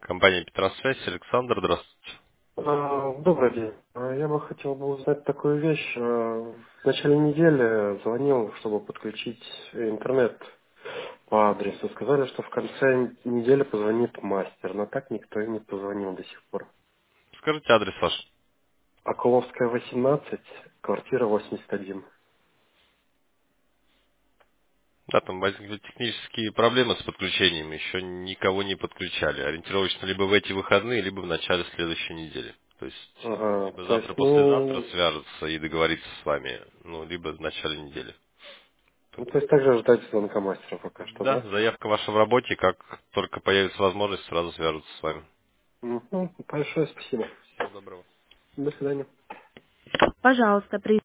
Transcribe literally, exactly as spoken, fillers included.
Компания Петросвязь, Александр, здравствуйте. А, Добрый день. А, Я бы хотел бы узнать такую вещь. А, В начале недели звонил, чтобы подключить интернет по адресу. Сказали, что в конце недели позвонит мастер, но так никто и не позвонил до сих пор. Скажите адрес ваш. Окуловская, восемнадцать, квартира восемьдесят один. Да, там возникли технические проблемы с подключением, еще никого не подключали. Ориентировочно либо в эти выходные, либо в начале следующей недели. То есть, Ага, либо то есть, завтра-послезавтра ну, свяжутся и договориться с вами, ну, либо в начале недели. ну, то есть также ждать звонка мастера пока что, Да, да? заявка ваша в работе, как только появится возможность, сразу свяжутся с вами. Мгм. Большое спасибо. Всего доброго. До свидания. Пожалуйста, при